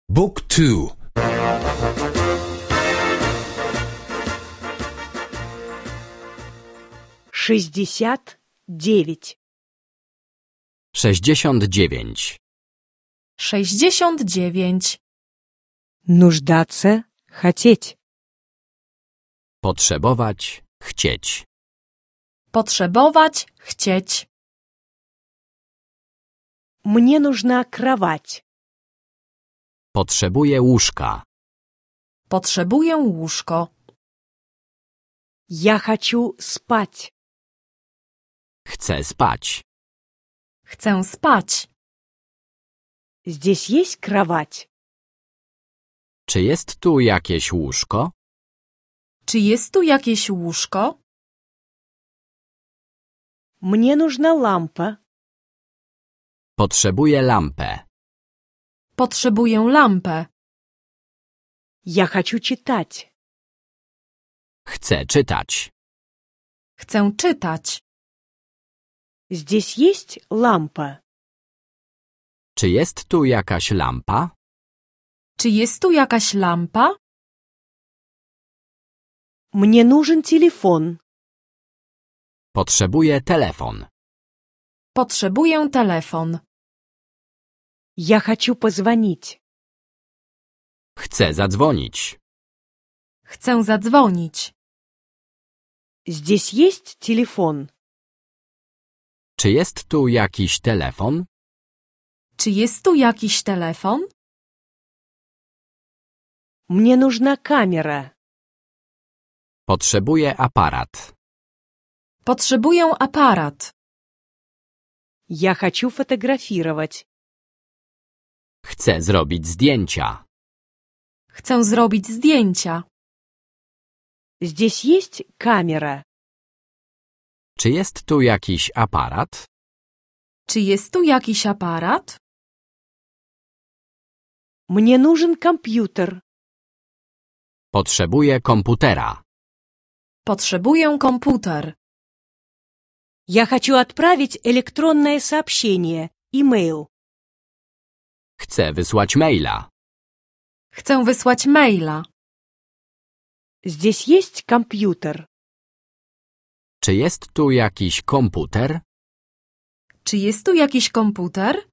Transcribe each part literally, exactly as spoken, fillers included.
Book two. шестьдесят девять. sześćdziesiąt dziewięć. sześćdziesiąt dziewięć. Нуждаться, хотеть. Potrzebować, chcieć. Potrzebować, chcieć. Мне нужна кровать. Potrzebuję łóżka. Potrzebuję łóżko. Я хочу спать. Chcę spać. Chcę spać. Здесь есть кровать? Czy jest tu jakieś łóżko? Czy jest tu jakieś łóżko? Мне нужна лампа. Potrzebuję lampę. Potrzebuję lampę. Я хочу читать. Chcę czytać. Chcę czytać. Здесь есть лампа? Czy jest tu jakaś lampa? Czy jest tu jakaś lampa? Мне нужен телефон. Potrzebuję telefon. Potrzebuję telefon. Я хочу позвонить. Chcę zadzwonić. Chcę zadzwonić. Здесь есть телефон? Czy jest tu jakiś telefon? Czy jest tu jakiś telefon? Мне нужна камера. Potrzebuję aparat. Potrzebuję aparat. Я хочу фотографировать. Chcę zrobić zdjęcia. Chcę zrobić zdjęcia. Здесь есть камера? Czy jest tu jakiś aparat? Czy jest tu jakiś aparat? Мне нужен компьютер. Potrzebuję komputera. Potrzebuję komputer. Я хочу отправить электронное сообщение, имейл. Chcę wysłać maila. Chcę wysłać maila. Здесь есть компьютер? Czy jest tu jakiś komputer? Czy jest tu jakiś komputer?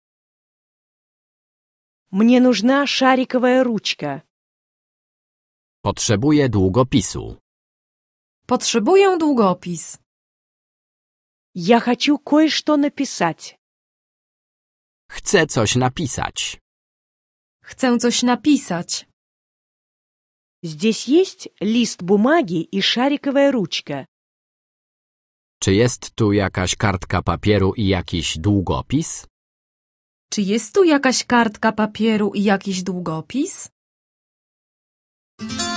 Мне нужна шариковая ручка. Potrzebuję długopisu. Potrzebuję długopis. Я хочу кое-что написать. Chcę coś napisać. Chcę coś napisać. Здесь есть лист бумаги и шариковая ручка. Czy jest tu jakaś kartka papieru i jakiś długopis? Czy jest tu jakaś kartka papieru i jakiś długopis?